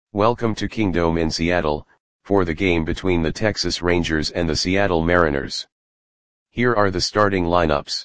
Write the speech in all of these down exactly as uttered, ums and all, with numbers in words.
Welcome to Kingdome in Seattle, for the game between the Texas Rangers and the Seattle Mariners. Here are the starting lineups.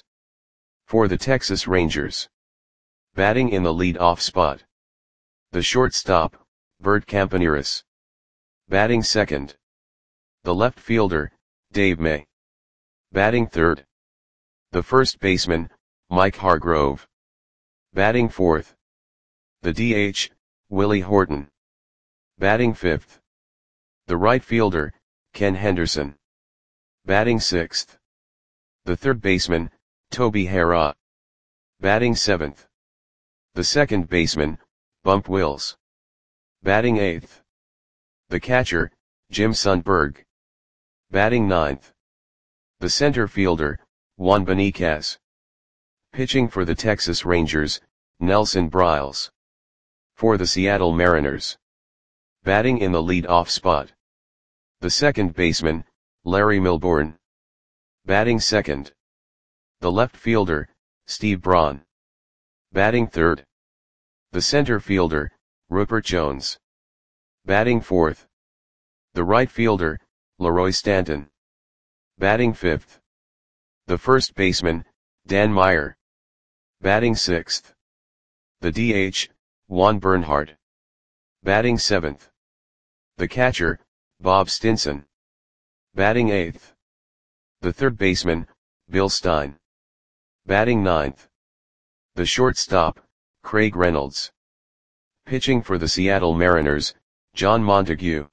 For the Texas Rangers. Batting in the lead-off spot. The shortstop, Bert Campaneris. Batting second. The left fielder, Dave May. Batting third. The first baseman, Mike Hargrove. Batting fourth. The D H, Willie Horton. Batting fifth. The right fielder, Ken Henderson. Batting sixth. The third baseman, Toby Harrah. Batting seventh. The second baseman, Bump Wills. Batting eighth. The catcher, Jim Sundberg. Batting ninth. The center fielder, Juan Beniquez. Pitching for the Texas Rangers, Nelson Briles. For the Seattle Mariners. Batting in the lead-off spot. The second baseman, Larry Milbourne. Batting second. The left fielder, Steve Braun. Batting third. The center fielder, Rupert Jones. Batting fourth. The right fielder, Leroy Stanton. Batting fifth. The first baseman, Dan Meyer. Batting sixth. The D H, Juan Bernhardt. Batting seventh. The catcher, Bob Stinson. Batting eighth. The third baseman, Bill Stein. Batting ninth. The shortstop, Craig Reynolds. Pitching for the Seattle Mariners, John Montague.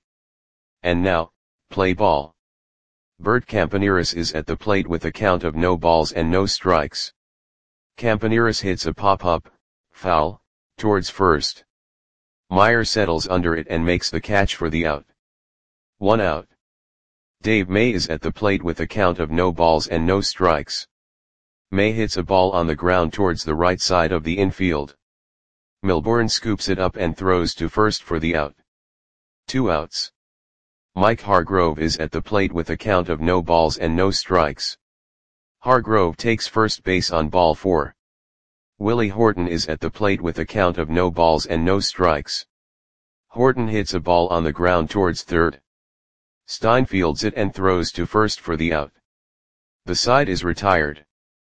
And now, play ball. Bert Campaneris is at the plate with a count of no balls and no strikes. Campaneris hits a pop-up, foul, towards first. Meyer settles under it and makes the catch for the out. One out. Dave May is at the plate with a count of no balls and no strikes. May hits a ball on the ground towards the right side of the infield. Milbourne scoops it up and throws to first for the out. Two outs. Mike Hargrove is at the plate with a count of no balls and no strikes. Hargrove takes first base on ball four. Willie Horton is at the plate with a count of no balls and no strikes. Horton hits a ball on the ground towards third. Stein fields it and throws to first for the out. The side is retired.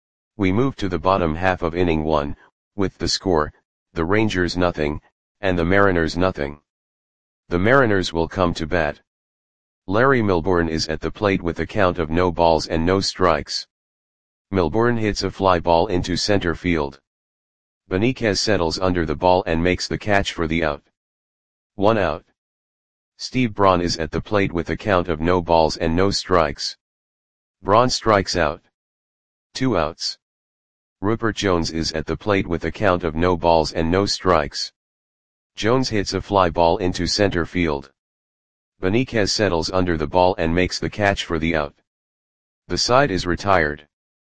We move to the bottom half of inning one, with the score, the Rangers nothing, and the Mariners nothing. The Mariners will come to bat. Larry Milbourne is at the plate with a count of no balls and no strikes. Milbourne hits a fly ball into center field. Beniquez settles under the ball and makes the catch for the out. One out. Steve Braun is at the plate with a count of no balls and no strikes. Braun strikes out. Two outs. Rupert Jones is at the plate with a count of no balls and no strikes. Jones hits a fly ball into center field. Beniquez settles under the ball and makes the catch for the out. The side is retired.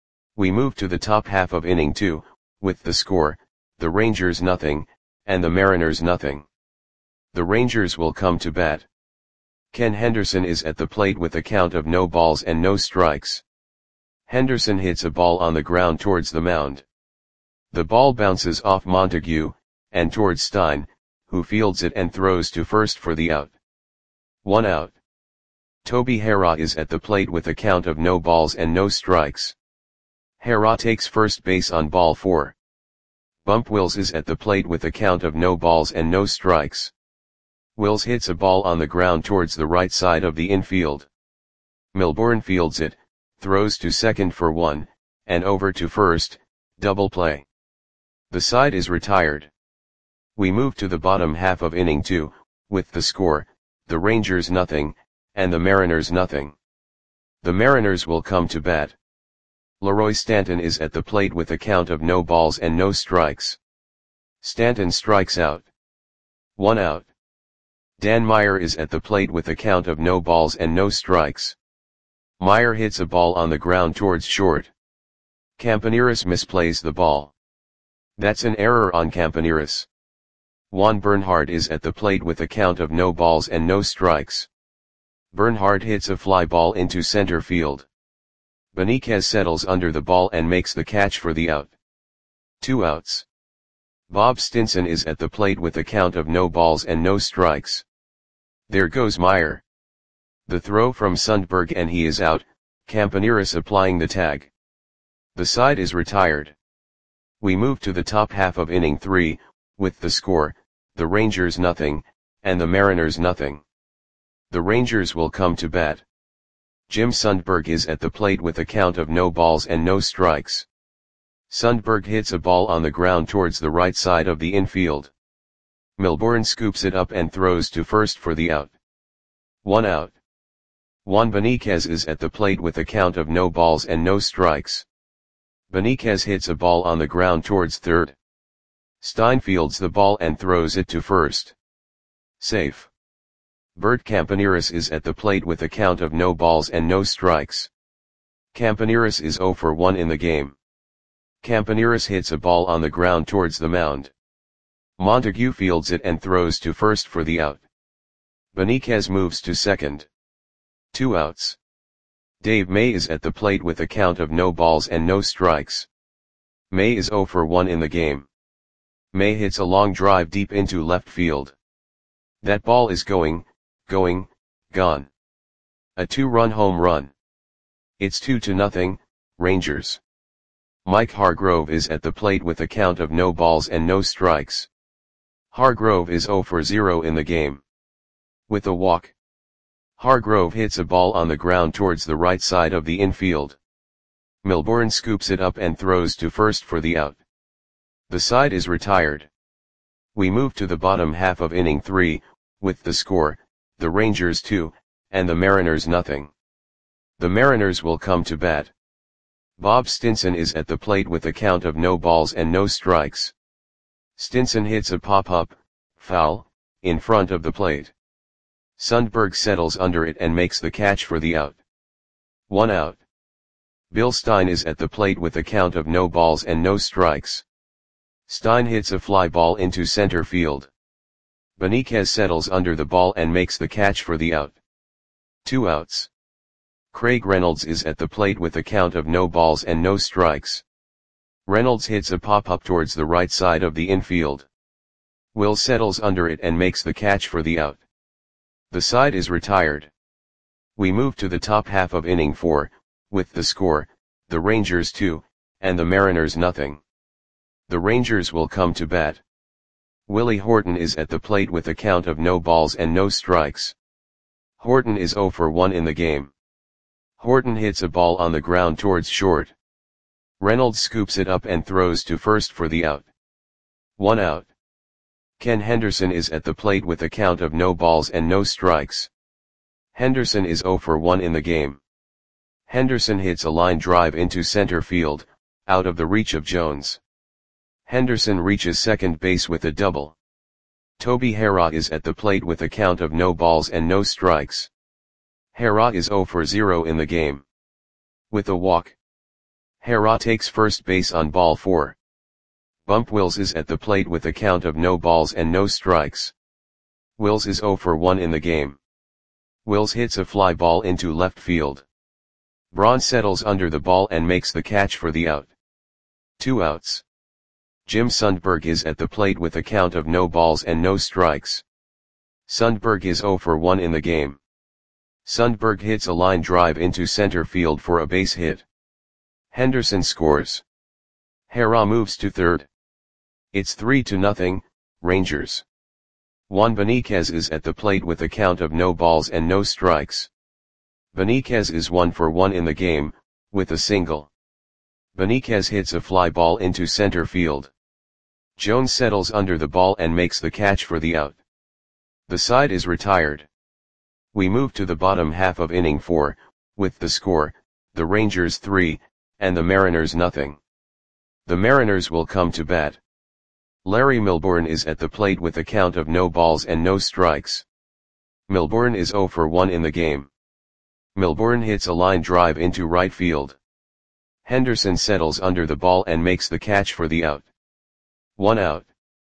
We move to the top half of inning two, with the score, the Rangers nothing, and the Mariners nothing. The Rangers will come to bat. Ken Henderson is at the plate with a count of no balls and no strikes. Henderson hits a ball on the ground towards the mound. The ball bounces off Montague, and towards Stein, who fields it and throws to first for the out. One out. Toby Harrah is at the plate with a count of no balls and no strikes. Harrah takes first base on ball four. Bump Wills is at the plate with a count of no balls and no strikes. Wills hits a ball on the ground towards the right side of the infield. Milbourne fields it, throws to second for one, and over to first, double play. The side is retired. We move to the bottom half of inning two, with the score, the Rangers nothing, and the Mariners nothing. The Mariners will come to bat. Leroy Stanton is at the plate with a count of no balls and no strikes. Stanton strikes out. One out. Dan Meyer is at the plate with a count of no balls and no strikes. Meyer hits a ball on the ground towards short. Campaneris misplays the ball. That's an error on Campaneris. Juan Bernhardt is at the plate with a count of no balls and no strikes. Bernhardt hits a fly ball into center field. Beniquez settles under the ball and makes the catch for the out. Two outs. Bob Stinson is at the plate with a count of no balls and no strikes. There goes Meyer. The throw from Sundberg and he is out, Campaneris applying the tag. The side is retired. We move to the top half of inning three, with the score, the Rangers nothing, and the Mariners nothing. The Rangers will come to bat. Jim Sundberg is at the plate with a count of no balls and no strikes. Sundberg hits a ball on the ground towards the right side of the infield. Milbourne scoops it up and throws to first for the out. One out. Juan Beniquez is at the plate with a count of no balls and no strikes. Beniquez hits a ball on the ground towards third. Stein fields the ball and throws it to first. Safe. Bert Campaneris is at the plate with a count of no balls and no strikes. Campaneris is zero for one in the game. Campaneris hits a ball on the ground towards the mound. Montague fields it and throws to first for the out. Beniquez moves to second. Two outs. Dave May is at the plate with a count of no balls and no strikes. May is zero for one in the game. May hits a long drive deep into left field. That ball is going, going, gone. A two-run home run. It's two to nothing, Rangers. Mike Hargrove is at the plate with a count of no balls and no strikes. Hargrove is zero for zero in the game. With a walk. Hargrove hits a ball on the ground towards the right side of the infield. Milbourne scoops it up and throws to first for the out. The side is retired. We move to the bottom half of inning three, with the score, the Rangers two, and the Mariners nothing. The Mariners will come to bat. Bob Stinson is at the plate with a count of no balls and no strikes. Stinson hits a pop-up, foul, in front of the plate. Sundberg settles under it and makes the catch for the out. One out. Bill Stein is at the plate with a count of no balls and no strikes. Stein hits a fly ball into center field. Beniquez settles under the ball and makes the catch for the out. Two outs. Craig Reynolds is at the plate with a count of no balls and no strikes. Reynolds hits a pop-up towards the right side of the infield. Will settles under it and makes the catch for the out. The side is retired. We move to the top half of inning four, with the score, the Rangers two, and the Mariners nothing. The Rangers will come to bat. Willie Horton is at the plate with a count of no balls and no strikes. Horton is zero for one in the game. Horton hits a ball on the ground towards short. Reynolds scoops it up and throws to first for the out. One out. Ken Henderson is at the plate with a count of no balls and no strikes. Henderson is zero for one in the game. Henderson hits a line drive into center field, out of the reach of Jones. Henderson reaches second base with a double. Toby Harrah is at the plate with a count of no balls and no strikes. Harrah is zero for zero in the game. With a walk. Harrah takes first base on ball four. Bump Wills is at the plate with a count of no balls and no strikes. Wills is zero for one in the game. Wills hits a fly ball into left field. Braun settles under the ball and makes the catch for the out. Two outs. Jim Sundberg is at the plate with a count of no balls and no strikes. Sundberg is zero for one in the game. Sundberg hits a line drive into center field for a base hit. Henderson scores. Harrah moves to third. It's three to nothing, Rangers. Juan Beniquez is at the plate with a count of no balls and no strikes. Beniquez is one for one in the game, with a single. Beniquez hits a fly ball into center field. Jones settles under the ball and makes the catch for the out. The side is retired. We move to the bottom half of inning four, with the score, the Rangers three, and the Mariners nothing. The Mariners will come to bat. Larry Milbourne is at the plate with a count of no balls and no strikes. Milbourne is zero for one in the game. Milbourne hits a line drive into right field. Henderson settles under the ball and makes the catch for the out. One out.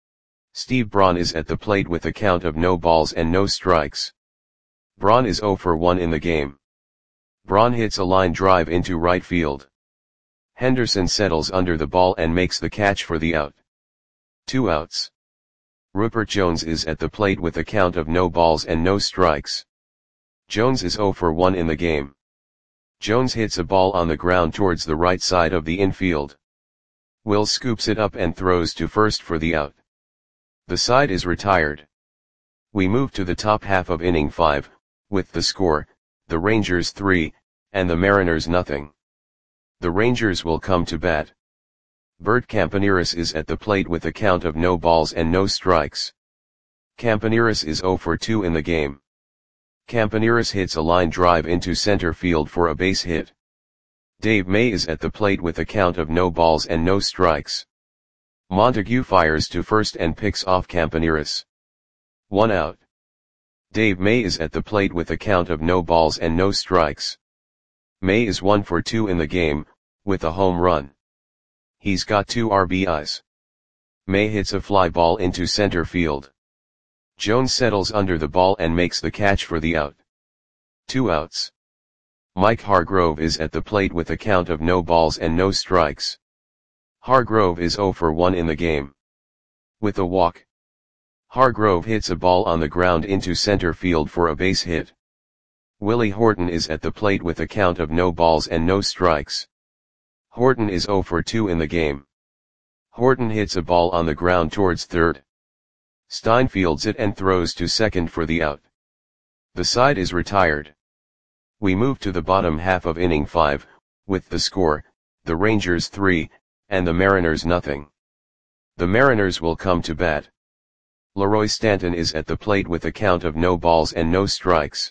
Steve Braun is at the plate with a count of no balls and no strikes. Braun is zero for one in the game. Braun hits a line drive into right field. Henderson settles under the ball and makes the catch for the out. Two outs. Rupert Jones is at the plate with a count of no balls and no strikes. Jones is oh for one in the game. Jones hits a ball on the ground towards the right side of the infield. Wills scoops it up and throws to first for the out. The side is retired. We move to the top half of inning five, with the score, the Rangers three, and the Mariners nothing. The Rangers will come to bat. Bert Campaneris is at the plate with a count of no balls and no strikes. Campaneris is oh for two in the game. Campaneris hits a line drive into center field for a base hit. Dave May is at the plate with a count of no balls and no strikes. Montague fires to first and picks off Campaneris. One out. Dave May is at the plate with a count of no balls and no strikes. May is one for two in the game, with a home run. He's got two R B Is. May hits a fly ball into center field. Jones settles under the ball and makes the catch for the out. Two outs. Mike Hargrove is at the plate with a count of no balls and no strikes. Hargrove is oh for one in the game. With a walk. Hargrove hits a ball on the ground into center field for a base hit. Willie Horton is at the plate with a count of no balls and no strikes. Horton is oh for two in the game. Horton hits a ball on the ground towards third. Stein fields it and throws to second for the out. The side is retired. We move to the bottom half of inning five, with the score, the Rangers three, and the Mariners nothing. The Mariners will come to bat. Leroy Stanton is at the plate with a count of no balls and no strikes.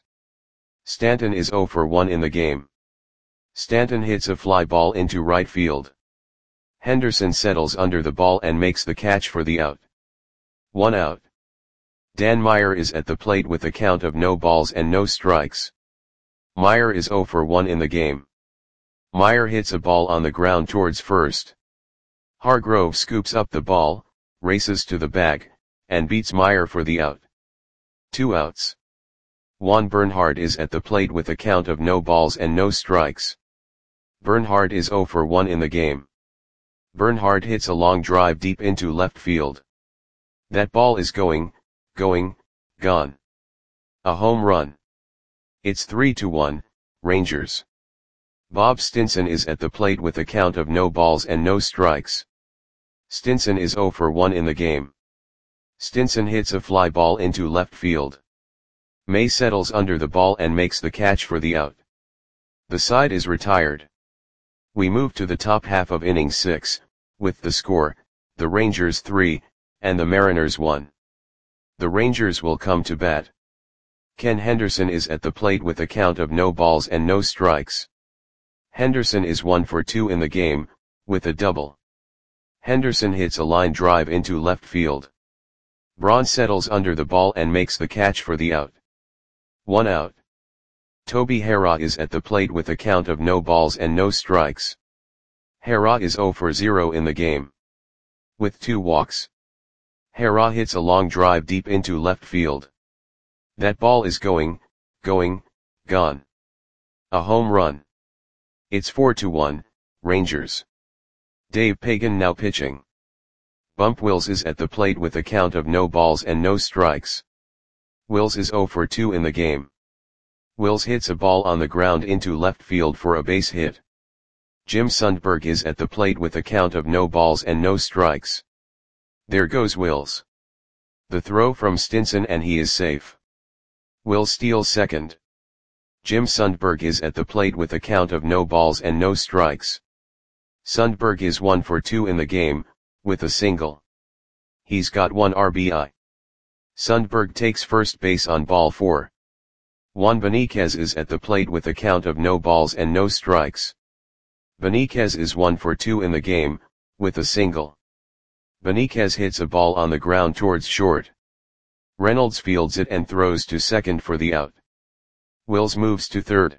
Stanton is oh for one in the game. Stanton hits a fly ball into right field. Henderson settles under the ball and makes the catch for the out. One out. Dan Meyer is at the plate with a count of no balls and no strikes. Meyer is oh for one in the game. Meyer hits a ball on the ground towards first. Hargrove scoops up the ball, races to the bag, and beats Meyer for the out. Two outs. Juan Bernhard is at the plate with a count of no balls and no strikes. Bernhard is oh for one in the game. Bernhard hits a long drive deep into left field. That ball is going, going, gone. A home run. It's three to one, Rangers. Bob Stinson is at the plate with a count of no balls and no strikes. Stinson is oh for one in the game. Stinson hits a fly ball into left field. May settles under the ball and makes the catch for the out. The side is retired. We move to the top half of inning six, with the score, the Rangers three, and the Mariners one. The Rangers will come to bat. Ken Henderson is at the plate with a count of no balls and no strikes. Henderson is one for two in the game, with a double. Henderson hits a line drive into left field. Braun settles under the ball and makes the catch for the out. One out. Toby Harrah is at the plate with a count of no balls and no strikes. Harrah is oh for zero in the game. With two walks. Harrah hits a long drive deep into left field. That ball is going, going, gone. A home run. It's four to one, Rangers. Dave Pagan now pitching. Bump Wills is at the plate with a count of no balls and no strikes. Wills is oh for two in the game. Wills hits a ball on the ground into left field for a base hit. Jim Sundberg is at the plate with a count of no balls and no strikes. There goes Wills. The throw from Stinson and he is safe. Wills steals second. Jim Sundberg is at the plate with a count of no balls and no strikes. Sundberg is one for two in the game, with a single. He's got one R B I. Sundberg takes first base on ball four. Juan Beniquez is at the plate with a count of no balls and no strikes. Beniquez is one for two in the game, with a single. Beniquez hits a ball on the ground towards short. Reynolds fields it and throws to second for the out. Wills moves to third.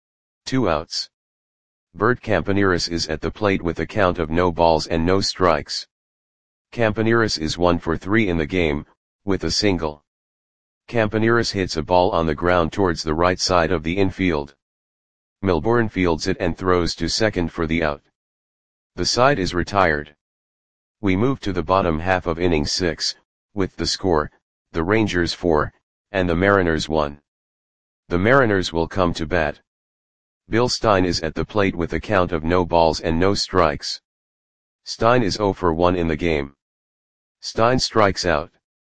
Two outs. Bert Campaneris is at the plate with a count of no balls and no strikes. Campaneris is one for three in the game, with a single. Campaneris hits a ball on the ground towards the right side of the infield. Milbourne fields it and throws to second for the out. The side is retired. We move to the bottom half of inning six, with the score, the Rangers four, and the Mariners one. The Mariners will come to bat. Bill Stein is at the plate with a count of no balls and no strikes. Stein is oh for one in the game. Stein strikes out.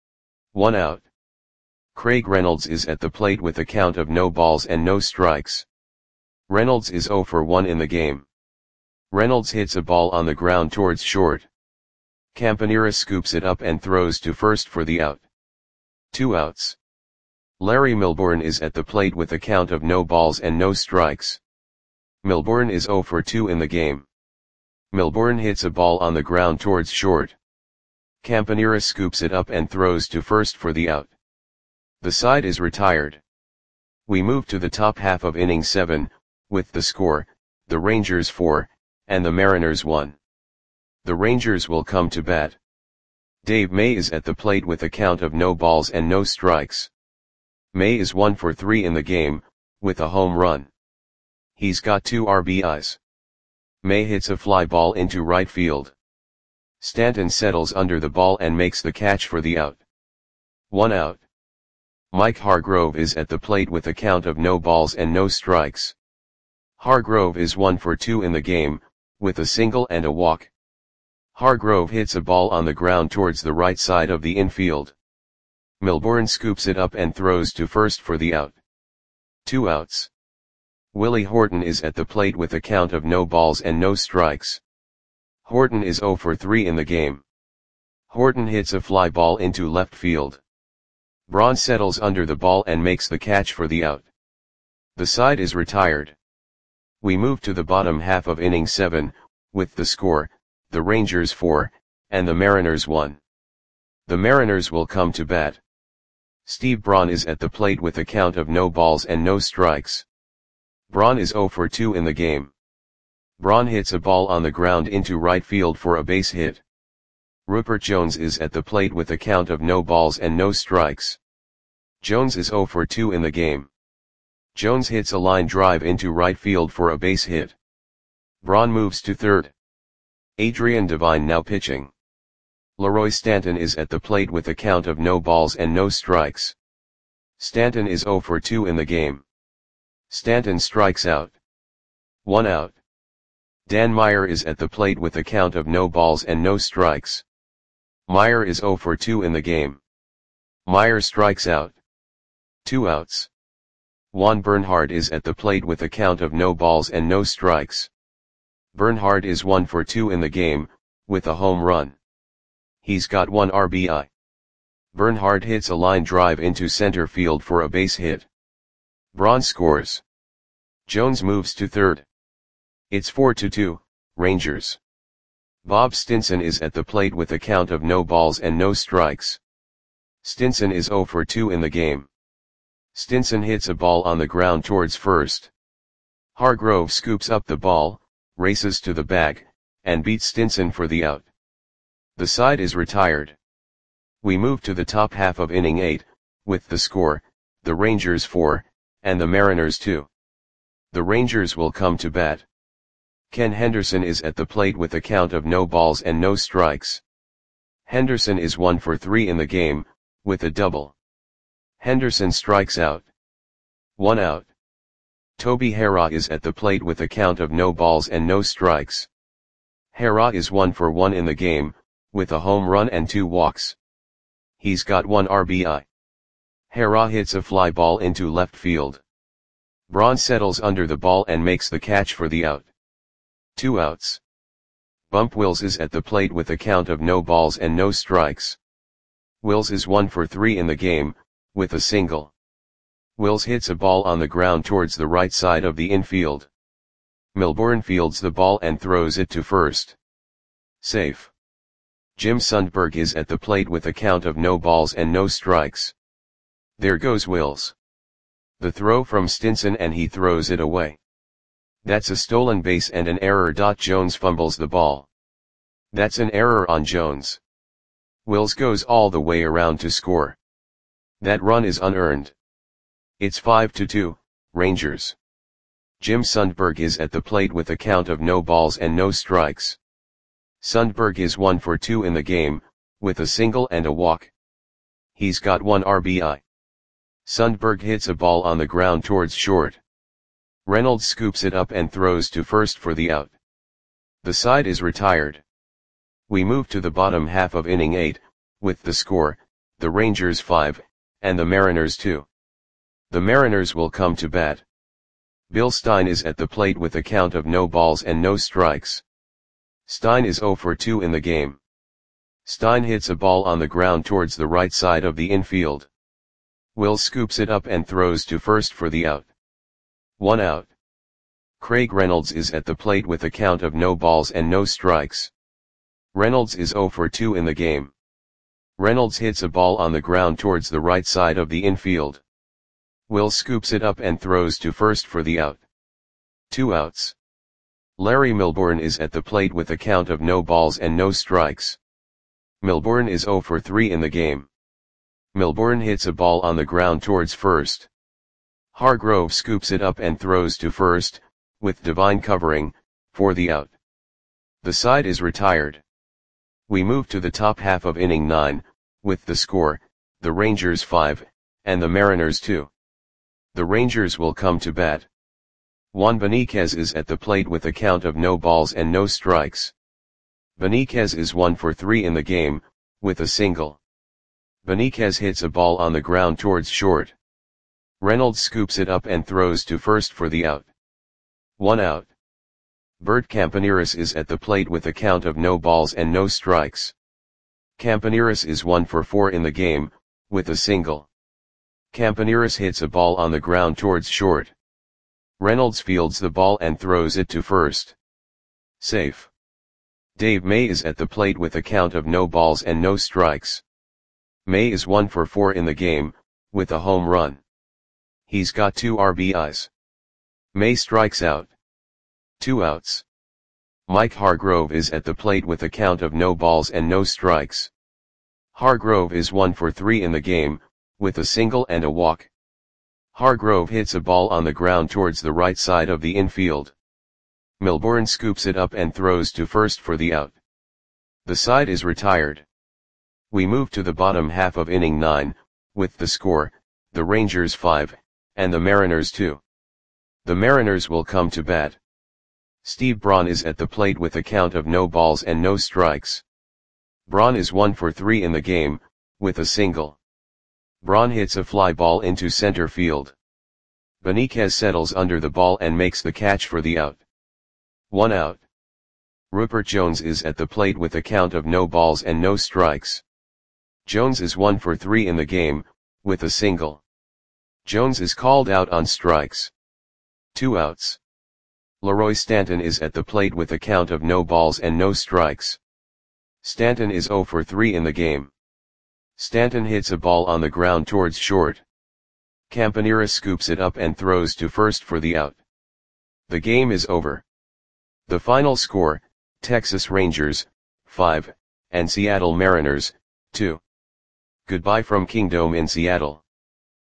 One out. Craig Reynolds is at the plate with a count of no balls and no strikes. Reynolds is oh for one in the game. Reynolds hits a ball on the ground towards short. Campanera scoops it up and throws to first for the out. Two outs. Larry Milbourne is at the plate with a count of no balls and no strikes. Milbourne is oh for two in the game. Milbourne hits a ball on the ground towards short. Campanera scoops it up and throws to first for the out. The side is retired. We move to the top half of inning seven, with the score, the Rangers four, and the Mariners one. The Rangers will come to bat. Dave May is at the plate with a count of no balls and no strikes. May is one for three in the game, with a home run. He's got two R B Is. May hits a fly ball into right field. Stanton settles under the ball and makes the catch for the out. One out. Mike Hargrove is at the plate with a count of no balls and no strikes. Hargrove is one for two in the game, with a single and a walk. Hargrove hits a ball on the ground towards the right side of the infield. Milbourne scoops it up and throws to first for the out. Two outs. Willie Horton is at the plate with a count of no balls and no strikes. Horton is oh for three in the game. Horton hits a fly ball into left field. Braun settles under the ball and makes the catch for the out. The side is retired. We move to the bottom half of inning seven, with the score, the Rangers four, and the Mariners one. The Mariners will come to bat. Steve Braun is at the plate with a count of no balls and no strikes. Braun is oh for two in the game. Braun hits a ball on the ground into right field for a base hit. Rupert Jones is at the plate with a count of no balls and no strikes. Jones is oh for two in the game. Jones hits a line drive into right field for a base hit. Braun moves to third. Adrian Devine now pitching. Leroy Stanton is at the plate with a count of no balls and no strikes. Stanton is oh for two in the game. Stanton strikes out. One out. Dan Meyer is at the plate with a count of no balls and no strikes. Meyer is oh for two in the game. Meyer strikes out. Two outs. Juan Bernhard is at the plate with a count of no balls and no strikes. Bernhard is one for two in the game, with a home run. He's got one R B I. Bernhard hits a line drive into center field for a base hit. Braun scores. Jones moves to third. It's four to two, Rangers. Bob Stinson is at the plate with a count of no balls and no strikes. Stinson is oh for two in the game. Stinson hits a ball on the ground towards first. Hargrove scoops up the ball, races to the bag, and beats Stinson for the out. The side is retired. We move to the top half of inning eight, with the score, the Rangers four, and the Mariners two. The Rangers will come to bat. Ken Henderson is at the plate with a count of no balls and no strikes. Henderson is one for three in the game, with a double. Henderson strikes out. One out. Toby Harrah is at the plate with a count of no balls and no strikes. Harrah is one for one in the game, with a home run and two walks. He's got one R B I. Harrah hits a fly ball into left field. Braun settles under the ball and makes the catch for the out. Two outs. Bump Wills is at the plate with a count of no balls and no strikes. Wills is one for three in the game, with a single. Wills hits a ball on the ground towards the right side of the infield. Milbourne fields the ball and throws it to first. Safe. Jim Sundberg is at the plate with a count of no balls and no strikes. There goes Wills. The throw from Stinson and he throws it away. That's a stolen base and an error. Jones fumbles the ball. That's an error on Jones. Wills goes all the way around to score. That run is unearned. It's five to two, Rangers. Jim Sundberg is at the plate with a count of no balls and no strikes. Sundberg is one for two in the game, with a single and a walk. He's got one R B I. Sundberg hits a ball on the ground towards short. Reynolds scoops it up and throws to first for the out. The side is retired. We move to the bottom half of inning eight, with the score, the Rangers five, and the Mariners two. The Mariners will come to bat. Bill Stein is at the plate with a count of no balls and no strikes. Stein is zero for two in the game. Stein hits a ball on the ground towards the right side of the infield. Will scoops it up and throws to first for the out. One out. Craig Reynolds is at the plate with a count of no balls and no strikes. Reynolds is zero for two in the game. Reynolds hits a ball on the ground towards the right side of the infield. Will scoops it up and throws to first for the out. Two outs. Larry Milbourne is at the plate with a count of no balls and no strikes. Milbourne is zero for three in the game. Milbourne hits a ball on the ground towards first. Hargrove scoops it up and throws to first, with Devine covering, for the out. The side is retired. We move to the top half of inning nine, with the score, the Rangers five, and the Mariners two. The Rangers will come to bat. Juan Beniquez is at the plate with a count of no balls and no strikes. Beniquez is one for three in the game, with a single. Beniquez hits a ball on the ground towards short. Reynolds scoops it up and throws to first for the out. One out. Bert Campaneris is at the plate with a count of no balls and no strikes. Campaneris is one for four in the game, with a single. Campaneris hits a ball on the ground towards short. Reynolds fields the ball and throws it to first. Safe. Dave May is at the plate with a count of no balls and no strikes. May is one for four in the game, with a home run. He's got two R B Is. May strikes out. Two outs. Mike Hargrove is at the plate with a count of no balls and no strikes. Hargrove is one for three in the game, with a single and a walk. Hargrove hits a ball on the ground towards the right side of the infield. Milbourne scoops it up and throws to first for the out. The side is retired. We move to the bottom half of inning nine, with the score, the Rangers five, and the Mariners two. The Mariners will come to bat. Steve Braun is at the plate with a count of no balls and no strikes. Braun is one for three in the game, with a single. Braun hits a fly ball into center field. Beniquez settles under the ball and makes the catch for the out. One out. Rupert Jones is at the plate with a count of no balls and no strikes. Jones is one for three in the game, with a single. Jones is called out on strikes. Two outs. Leroy Stanton is at the plate with a count of no balls and no strikes. Stanton is zero for three in the game. Stanton hits a ball on the ground towards short. Campaneris scoops it up and throws to first for the out. The game is over. The final score, Texas Rangers, five, and Seattle Mariners, two. Goodbye from Kingdome in Seattle.